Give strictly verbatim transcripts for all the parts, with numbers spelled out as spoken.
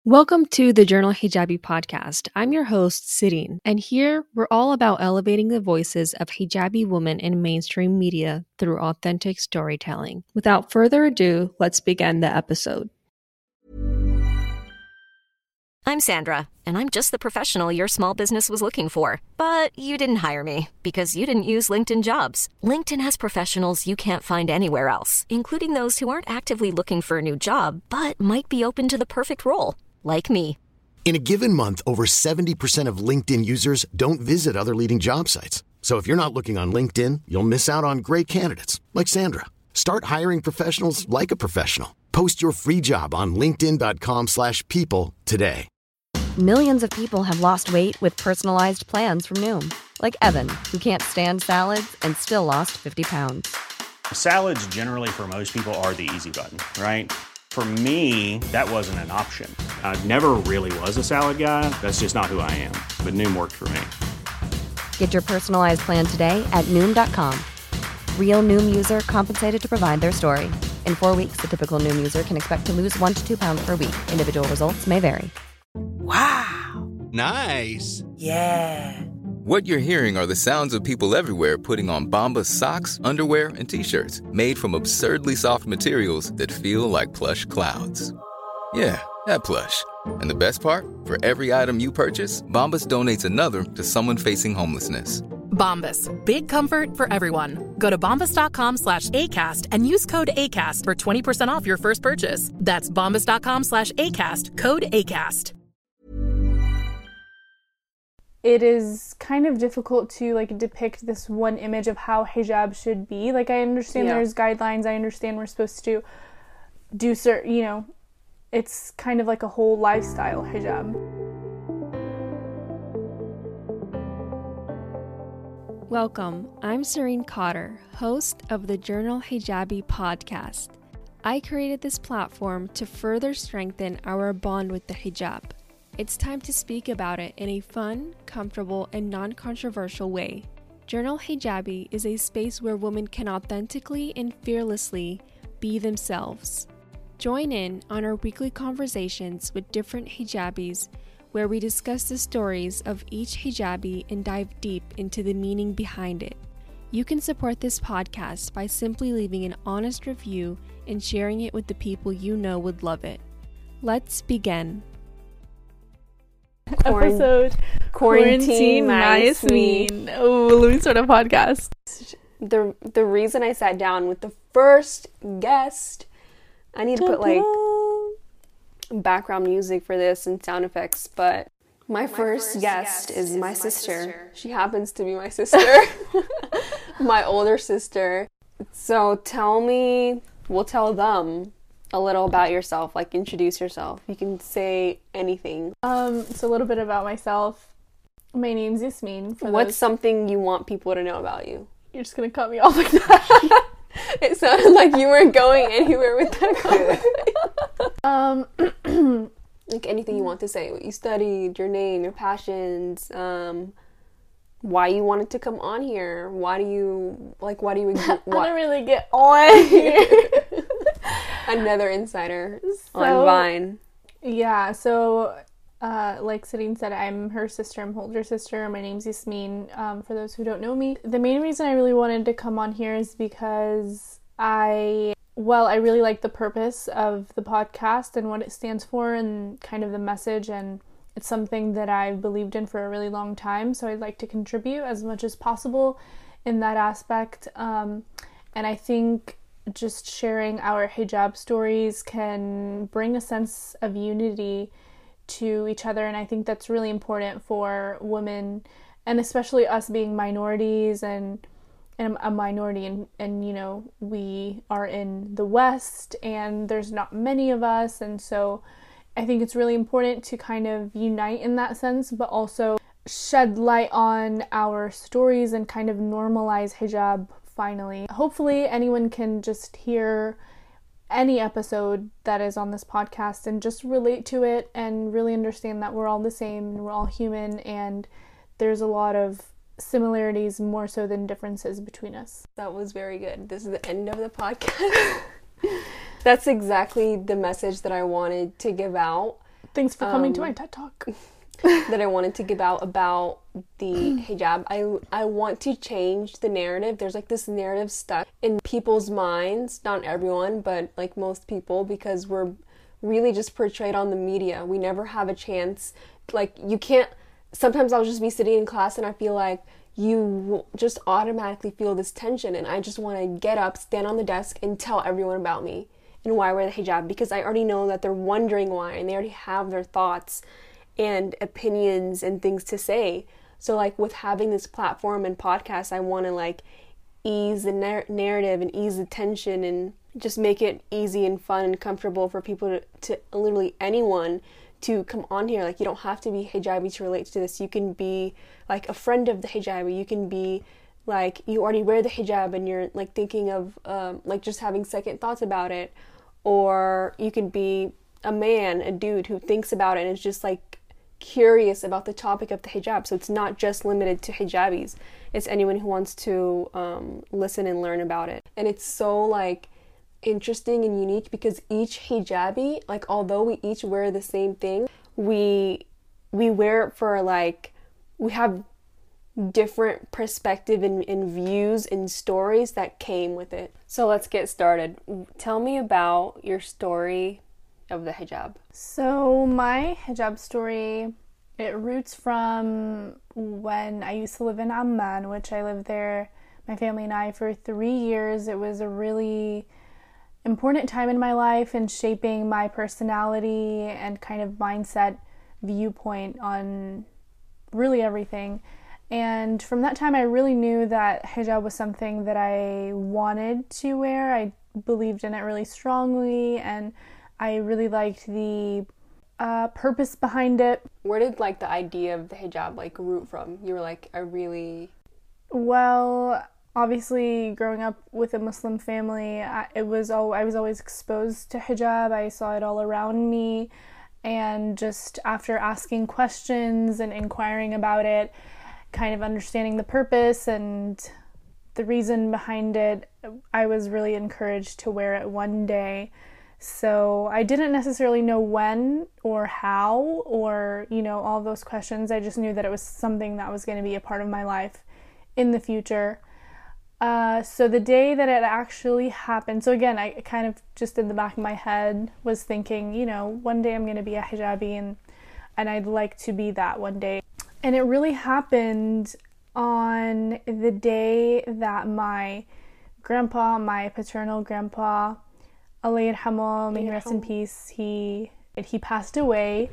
Welcome to the Journal Hijabi podcast. I'm your host, Sireen, and here we're all about elevating the voices of hijabi women in mainstream media through authentic storytelling. Without further ado, let's begin the episode. I'm Sandra, and I'm just the professional your small business was looking for. But you didn't hire me because you didn't use LinkedIn Jobs. LinkedIn has professionals you can't find anywhere else, including those who aren't actively looking for a new job, but might be open to the perfect role. Like me. In a given month, over seventy percent of LinkedIn users don't visit other leading job sites. So if you're not looking on LinkedIn, you'll miss out on great candidates like Sandra. Start hiring professionals like a professional. Post your free job on linkedin.com slash people today. Millions of people have lost weight with personalized plans from Noom. Like Evan, who can't stand salads and still lost fifty pounds. Salads generally for most people are the easy button, right? For me, that wasn't an option. I never really was a salad guy. That's just not who I am. But Noom worked for me. Get your personalized plan today at Noom dot com. Real Noom user compensated to provide their story. In four weeks, the typical Noom user can expect to lose one to two pounds per week. Individual results may vary. Wow. Nice. Yeah. What you're hearing are the sounds of people everywhere putting on Bombas socks, underwear, and T-shirts made from absurdly soft materials that feel like plush clouds. Yeah, that plush. And the best part? For every item you purchase, Bombas donates another to someone facing homelessness. Bombas. Big comfort for everyone. Go to bombas.com slash ACAST and use code ACAST for twenty percent off your first purchase. That's bombas.com slash ACAST. Code ACAST. It is kind of difficult to like depict this one image of how hijab should be. Like, I understand yeah. there's guidelines. I understand we're supposed to do certain, you know, it's kind of like a whole lifestyle hijab. Welcome. I'm Sireen Cotter, host of the Journal Hijabi podcast. I created this platform to further strengthen our bond with the hijab. It's time to speak about it in a fun, comfortable, and non-controversial way. Journal Hijabi is a space where women can authentically and fearlessly be themselves. Join in on our weekly conversations with different hijabis, where we discuss the stories of each hijabi and dive deep into the meaning behind it. You can support this podcast by simply leaving an honest review and sharing it with the people you know would love it. Let's begin. Quarant- episode Quarantine Nice Mean. Oh, let me start a podcast. The the reason I sat down with the first guest, I need to put like background music for this and sound effects, but my, my first, first guest, guest is, is my sister. sister. She happens to be my sister, my older sister. So tell me, we'll tell them a little about yourself, like introduce yourself. You can say anything. Um, so a little bit about myself. My name's Yasmin. For What's those... something you want people to know about you? You're just gonna cut me off like that. It sounded like you weren't going anywhere with that conversation. um, like anything you want to say, what you studied, your name, your passions, um, why you wanted to come on here, why do you, like, why do you... Why? I don't really get on here. Another insider so, on Vine. Yeah, so uh, like Sireen said, I'm her sister. I'm her older sister. My name's Yasmin, um, for those who don't know me. The main reason I really wanted to come on here is because I, well, I really like the purpose of the podcast and what it stands for and kind of the message, and it's something that I've believed in for a really long time, so I'd like to contribute as much as possible in that aspect. Um, and I think just sharing our hijab stories can bring a sense of unity to each other, and I think that's really important for women, and especially us being minorities and and a minority, and, and you know, we are in the West and there's not many of us, and so I think it's really important to kind of unite in that sense, but also shed light on our stories and kind of normalize hijab finally. Hopefully anyone can just hear any episode that is on this podcast and just relate to it and really understand that we're all the same and we're all human, and there's a lot of similarities more so than differences between us. That was very good. This is the end of the podcast. That's exactly the message that I wanted to give out. Thanks for coming um, to my TED Talk. that I wanted to give out about the hijab. I, I want to change the narrative. There's like this narrative stuck in people's minds, not everyone, but like most people, because we're really just portrayed on the media. We never have a chance. Like, you can't, sometimes I'll just be sitting in class and I feel like you just automatically feel this tension, and I just want to get up, stand on the desk, and tell everyone about me and why I wear the hijab, because I already know that they're wondering why, and they already have their thoughts and opinions and things to say. So like with having this platform and podcast, I want to like ease the nar- narrative and ease the tension and just make it easy and fun and comfortable for people to, to literally anyone to come on here. Like, you don't have to be hijabi to relate to this. You can be like a friend of the hijabi. You can be like, you already wear the hijab and you're like thinking of um, like just having second thoughts about it. Or you can be a man, a dude who thinks about it and is just like curious about the topic of the hijab. So it's not just limited to hijabis. It's anyone who wants to um, listen and learn about it. And it's so like interesting and unique because each hijabi, like although we each wear the same thing, we we wear it for like, we have different perspective and, and views and stories that came with it. So let's get started. Tell me about your story of the hijab. So my hijab story, it roots from when I used to live in Amman, which I lived there, my family and I, for three years. It was a really important time in my life and shaping my personality and kind of mindset viewpoint on really everything. And from that time, I really knew that hijab was something that I wanted to wear. I believed in it really strongly, and I really liked the uh, purpose behind it. Where did like the idea of the hijab like root from? You were like, I really... Well, obviously growing up with a Muslim family, I, it was all, I was always exposed to hijab. I saw it all around me, and just after asking questions and inquiring about it, kind of understanding the purpose and the reason behind it, I was really encouraged to wear it one day. So I didn't necessarily know when or how or, you know, all those questions. I just knew that it was something that was going to be a part of my life in the future. Uh, so the day that it actually happened, so again, I kind of just in the back of my head was thinking, you know, one day I'm going to be a hijabi and, and I'd like to be that one day. And it really happened on the day that my grandpa, my paternal grandpa, Allah yarhamu, may he rest in peace, he he passed away.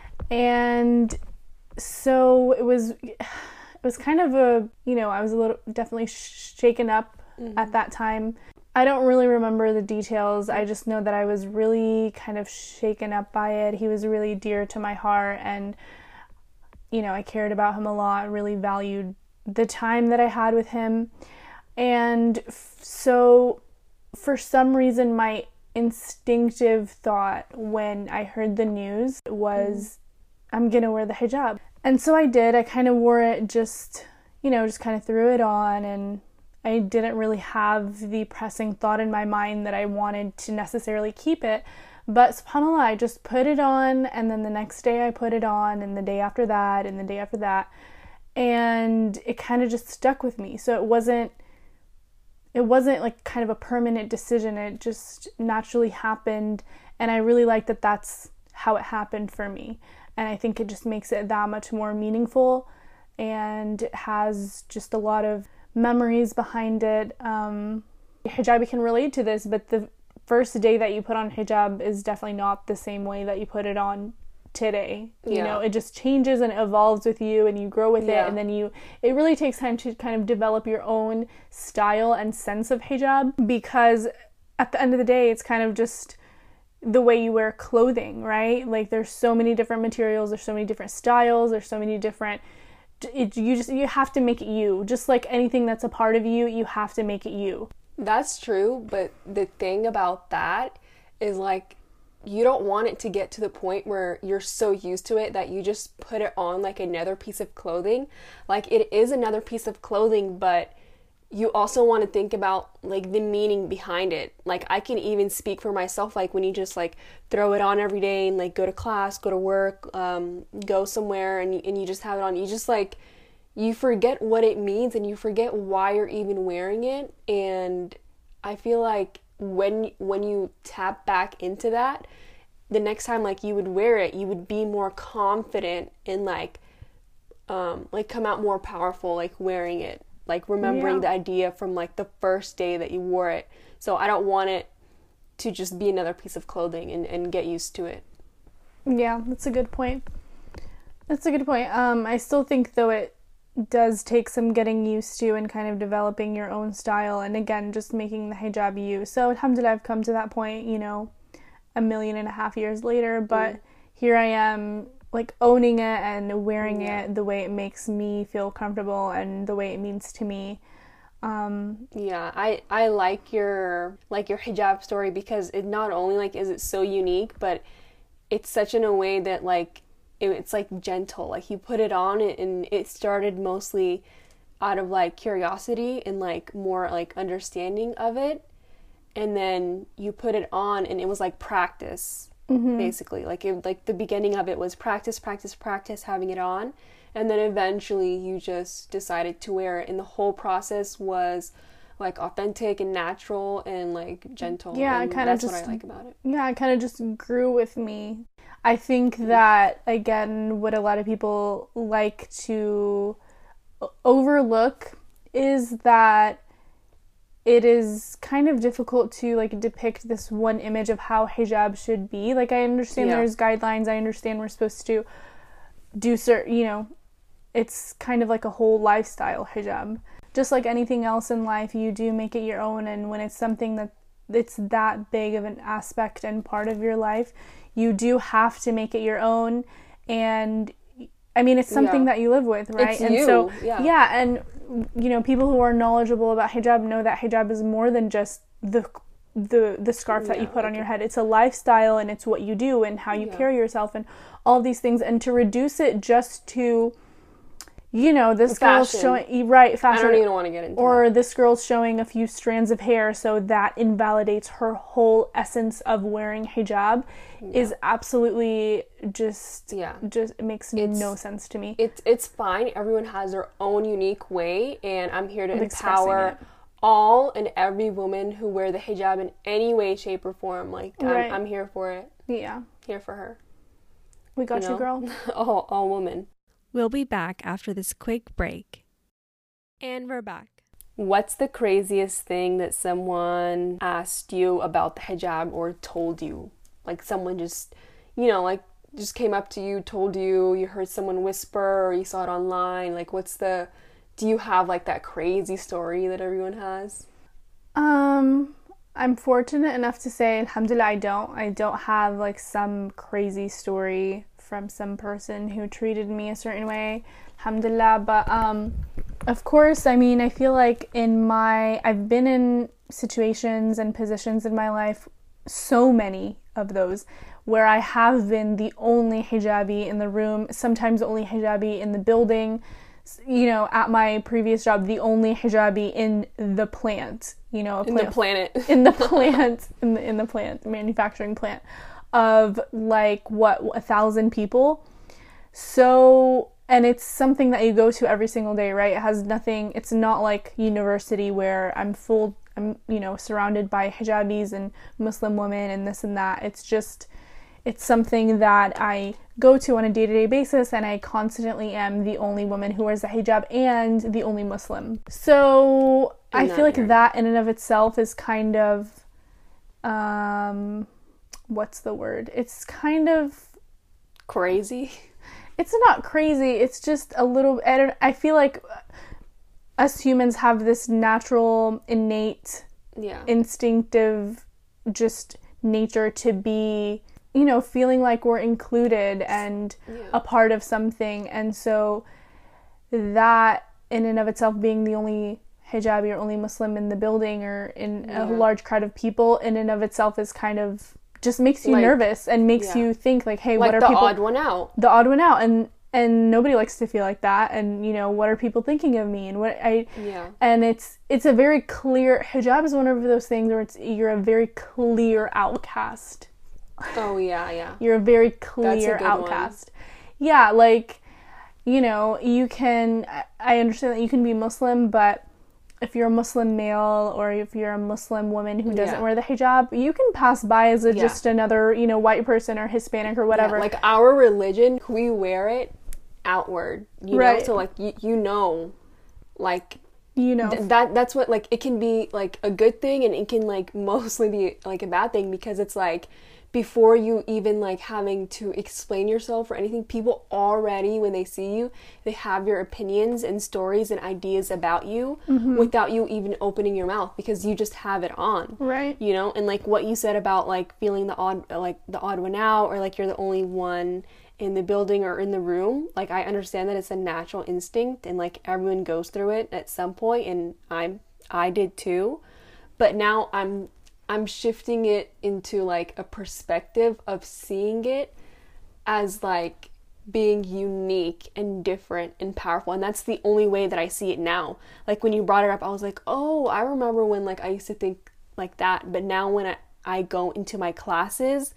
And so it was it was kind of a, you know, I was a little definitely shaken up mm-hmm. at that time. I don't really remember the details. I just know that I was really kind of shaken up by it. He was really dear to my heart, and you know, I cared about him a lot, really valued the time that I had with him. And f- so for some reason, my instinctive thought when I heard the news was, mm. I'm gonna wear the hijab. And so I did. I kind of wore it just, you know, just kind of threw it on, and I didn't really have the pressing thought in my mind that I wanted to necessarily keep it. But subhanAllah, I just put it on, and then the next day I put it on, and the day after that, and the day after that, and it kind of just stuck with me. So it wasn't, it wasn't like kind of a permanent decision. It just naturally happened, and I really like that that's how it happened for me. And I think it just makes it that much more meaningful, and it has just a lot of memories behind it. Um, hijabi can relate to this, but the first day that you put on hijab is definitely not the same way that you put it on today. You yeah. know, it just changes and evolves with you, and you grow with yeah. it, and then you, it really takes time to kind of develop your own style and sense of hijab, because at the end of the day, it's kind of just the way you wear clothing, right? Like, there's so many different materials, there's so many different styles, there's so many different, it, you just, you have to make it you. Just like anything that's a part of you, you have to make it you. That's true, but the thing about that is, like, you don't want it to get to the point where you're so used to it that you just put it on like another piece of clothing. Like, it is another piece of clothing, but you also want to think about like the meaning behind it. Like I can even speak for myself, like when you just like throw it on every day and like go to class, go to work, um, go somewhere and, and you just have it on, you just like, you forget what it means and you forget why you're even wearing it. And I feel like when when you tap back into that, the next time like you would wear it, you would be more confident and like um, like come out more powerful like wearing it. Like remembering yeah. the idea from like the first day that you wore it. So I don't want it to just be another piece of clothing and, and get used to it. Yeah, that's a good point. That's a good point. Um, I still think though it does take some getting used to and kind of developing your own style and again just making the hijab you. So alhamdulillah, I've come to that point, you know, a million and a half years later, but mm. here I am like owning it and wearing yeah. it the way it makes me feel comfortable and the way it means to me. Um, yeah, I, I like your like your hijab story because it not only like is it so unique, but it's such in a way that like it, it's like gentle. Like you put it on and it started mostly out of like curiosity and like more like understanding of it, and then you put it on and it was like practice. Mm-hmm. Basically, like it, like the beginning of it was practice, practice, practice, having it on, and then eventually you just decided to wear it, and the whole process was like authentic and natural and like gentle. Yeah, and it kind of just what I like about it. Yeah, it kind of just grew with me. I think that again, what a lot of people like to overlook is that it is kind of difficult to like depict this one image of how hijab should be. Like I understand yeah. there's guidelines, I understand we're supposed to do certain, you know, it's kind of like a whole lifestyle hijab. Just like anything else in life, you do make it your own, and when it's something that it's that big of an aspect and part of your life, you do have to make it your own. And I mean, it's something yeah. that you live with, right? It's and you. so yeah. yeah, and you know, people who are knowledgeable about hijab know that hijab is more than just the the the scarf that yeah, you put on your head. It's a lifestyle, and it's what you do and how you yeah. carry yourself and all these things. And to reduce it just to, you know, this girl's showing right fashion. I don't even want to get into or that. This girl's showing a few strands of hair, so that invalidates her whole essence of wearing hijab. Yeah. Is absolutely just yeah just it makes it's, no sense to me. It's it's fine. Everyone has their own unique way, and I'm here to I'm empower all and every woman who wear the hijab in any way, shape, or form. Like right. I'm, I'm here for it. Yeah, here for her. We got you, you know? girl. all all woman. We'll be back after this quick break. And we're back. What's the craziest thing that someone asked you about the hijab or told you? Like someone just, you know, like just came up to you, told you, you heard someone whisper or you saw it online. Like what's the, do you have like that crazy story that everyone has? Um, I'm fortunate enough to say, alhamdulillah, I don't. I don't have like some crazy story from some person who treated me a certain way, alhamdulillah. But um, of course, I mean, I feel like in my, I've been in situations and positions in my life, so many of those, where I have been the only hijabi in the room, sometimes the only hijabi in the building, you know, at my previous job, the only hijabi in the plant, you know, a in plant, the planet, in the plant, in the in the plant, manufacturing plant of like what a thousand people. So, and it's something that you go to every single day, right? It has nothing. It's not like university where I'm full. I'm you know surrounded by hijabis and Muslim women and this and that. It's just. It's something that I go to on a day-to-day basis, and I constantly am the only woman who wears a hijab and the only Muslim. So I feel like that in and of itself is kind of, um, what's the word? It's kind of crazy. It's not crazy. It's just a little. I don't. I feel like us humans have this natural, innate, yeah. instinctive, just nature to be. You know, feeling like we're included and yeah. a part of something. And so that in and of itself, being the only hijabi or only Muslim in the building or in yeah. a large crowd of people, in and of itself is kind of just makes you like, nervous and makes yeah. you think like, hey, like what are the people... odd one out. The odd one out. And and nobody likes to feel like that. And, you know, what are people thinking of me? And what I, yeah. And it's, it's a very clear, hijab is one of those things where it's, you're a very clear outcast. Oh, yeah, yeah. You're a very clear That's a good outcast. One. Yeah, like, you know, you can, I understand that you can be Muslim, but if you're a Muslim male or if you're a Muslim woman who doesn't yeah. wear the hijab, you can pass by as a, yeah. just another, you know, white person or Hispanic or whatever. Yeah, like our religion, we wear it outward, you right. know, so like you, you know, like you know th- that that's what, like, it can be like a good thing and it can like mostly be like a bad thing, because it's like before you even like having to explain yourself or anything, people already, when they see you, they have your opinions and stories and ideas about you mm-hmm. without you even opening your mouth, because you just have it on, right? You know, and like what you said about like feeling the odd, like the odd one out, or like you're the only one in the building or in the room, like I understand that it's a natural instinct and like everyone goes through it at some point, and I'm I did too, but now I'm I'm shifting it into like a perspective of seeing it as like being unique and different and powerful, and that's the only way that I see it now. Like when you brought it up, I was like, oh, I remember when like I used to think like that, but now when I, I go into my classes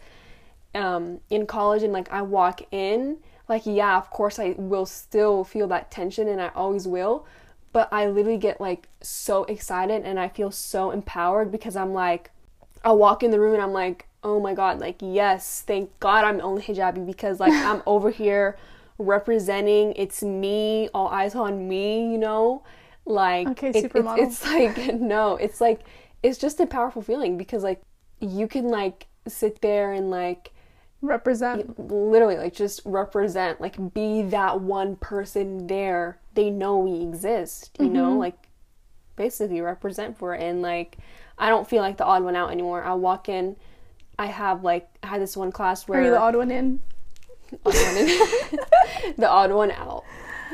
um in college and like I walk in, like yeah, of course I will still feel that tension, and I always will, but I literally get like so excited and I feel so empowered, because I'm like, I'll walk in the room and I'm like, oh my god, like yes, thank God I'm only hijabi, because like I'm over here representing, it's me, all eyes on me, you know, like okay, it, supermodel. It's, it's like no, it's like it's just a powerful feeling, because like you can like sit there and like represent, literally like just represent, like be that one person there, they know we exist, you mm-hmm. know, like basically represent for it. And like I don't feel like the odd one out anymore. I walk in, I have like I had this one class where are you the odd one in? Odd one in. The odd one out.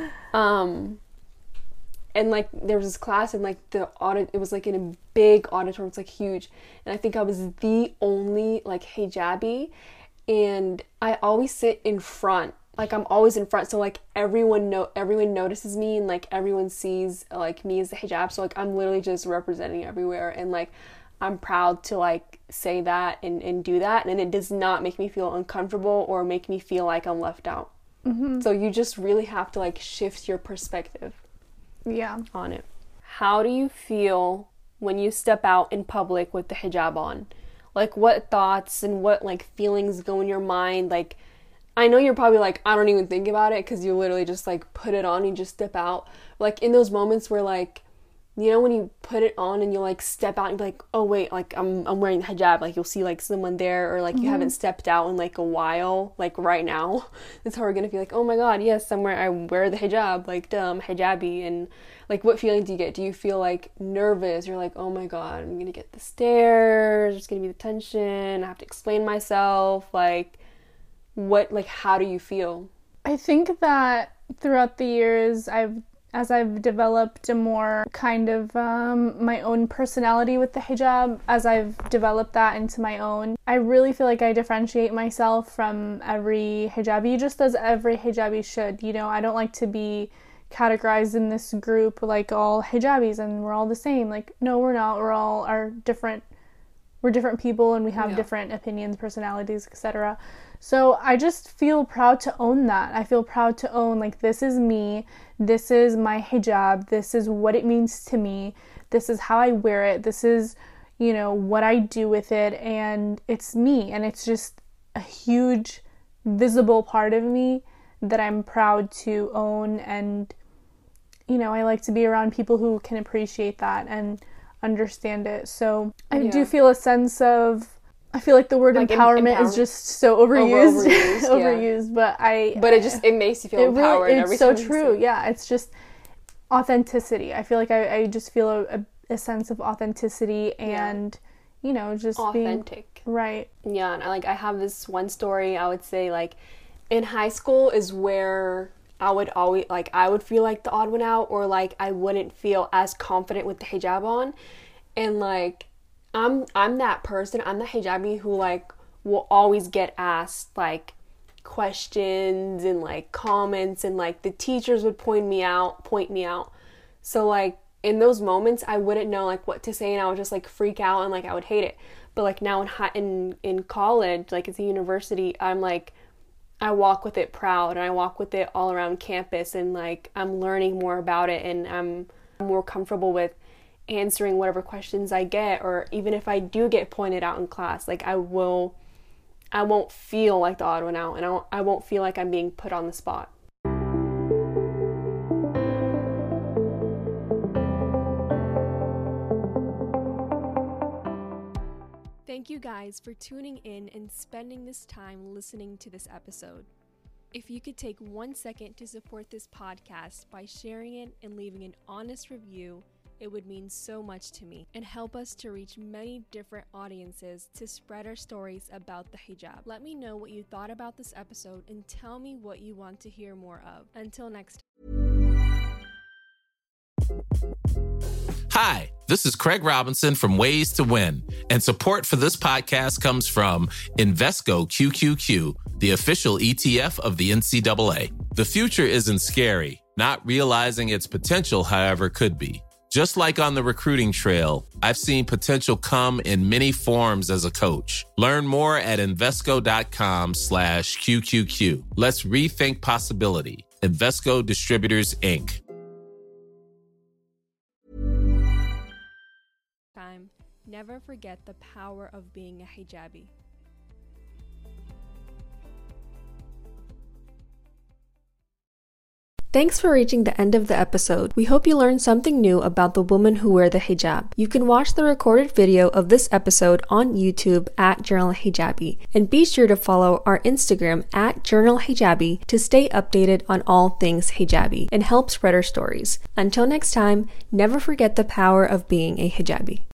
Um and like there was this class, and like the audit, it was like in a big auditorium, it's like huge, and I think I was the only like hijabi, and I always sit in front, like I'm always in front, so like everyone know everyone notices me, and like everyone sees like me as the hijab, so like I'm literally just representing everywhere, and like I'm proud to like say that and, and do that, and it does not make me feel uncomfortable or make me feel like I'm left out. Mm-hmm. So you just really have to like shift your perspective yeah on it. How do you feel when you step out in public with the hijab on? Like what thoughts and what like feelings go in your mind? Like I know you're probably like, I don't even think about it, because you literally just like put it on and you just step out. Like in those moments where like, you know, when you put it on and you like step out and be like, oh wait, like I'm I'm wearing the hijab, like you'll see like someone there, or like mm-hmm. you haven't stepped out in like a while, like right now. That's how we're gonna feel like, oh my god, yes, somewhere I wear the hijab, like dumb hijabi. And like what feeling do you get? Do you feel like nervous? You're like, oh my god, I'm gonna get the stares, there's gonna be the tension, I have to explain myself, like what, like how do you feel? I think that throughout the years I've as I've developed a more kind of um, my own personality with the hijab, as I've developed that into my own, I really feel like I differentiate myself from every hijabi, just as every hijabi should. You know, I don't like to be categorized in this group like all hijabis and we're all the same. Like, no, we're not. We're all are different. We're different people, and we have yeah. different opinions, personalities, et cetera. So I just feel proud to own that. I feel proud to own, like, this is me. This is my hijab. This is what it means to me. This is how I wear it. This is, you know, what I do with it. And it's me. And it's just a huge, visible part of me that I'm proud to own. And, you know, I like to be around people who can appreciate that and understand it. So I yeah. do feel a sense of, I feel like the word like empowerment, empowerment is just so overused, Over, overused, overused. Yeah. But I, but it just it makes you feel it empowered. Really, every it's so true. It. Yeah, it's just authenticity. I feel like I, I just feel a, a, a sense of authenticity and yeah. you know, just authentic. Being, right. Yeah, and I, like I have this one story. I would say like in high school is where I would always like I would feel like the odd one out, or like I wouldn't feel as confident with the hijab on, and like. I'm I'm that person, I'm the hijabi who like will always get asked like questions and like comments, and like the teachers would point me out, point me out. So like in those moments, I wouldn't know like what to say, and I would just like freak out and like I would hate it. But like now in high, in in college, like it's a university, I'm like I walk with it proud, and I walk with it all around campus, and like I'm learning more about it, and I'm more comfortable with answering whatever questions I get, or even if I do get pointed out in class, like I will I won't feel like the odd one out, and I won't, I won't feel like I'm being put on the spot. Thank you guys for tuning in and spending this time listening to this episode. If you could take one second to support this podcast by sharing it and leaving an honest review, it would mean so much to me and help us to reach many different audiences to spread our stories about the hijab. Let me know what you thought about this episode and tell me what you want to hear more of. Until next time. Hi, this is Craig Robinson from Ways to Win, and support for this podcast comes from Invesco Q Q Q, the official E T F of the N C double A. The future isn't scary. Not realizing its potential, however, could be. Just like on the recruiting trail, I've seen potential come in many forms as a coach. Learn more at Invesco.com slash QQQ. Let's rethink possibility. Invesco Distributors, Incorporated. Time. Never forget the power of being a hijabi. Thanks for reaching the end of the episode. We hope you learned something new about the women who wear the hijab. You can watch the recorded video of this episode on YouTube at Journal Hijabi, and be sure to follow our Instagram at Journal Hijabi to stay updated on all things hijabi and help spread our stories. Until next time, never forget the power of being a hijabi.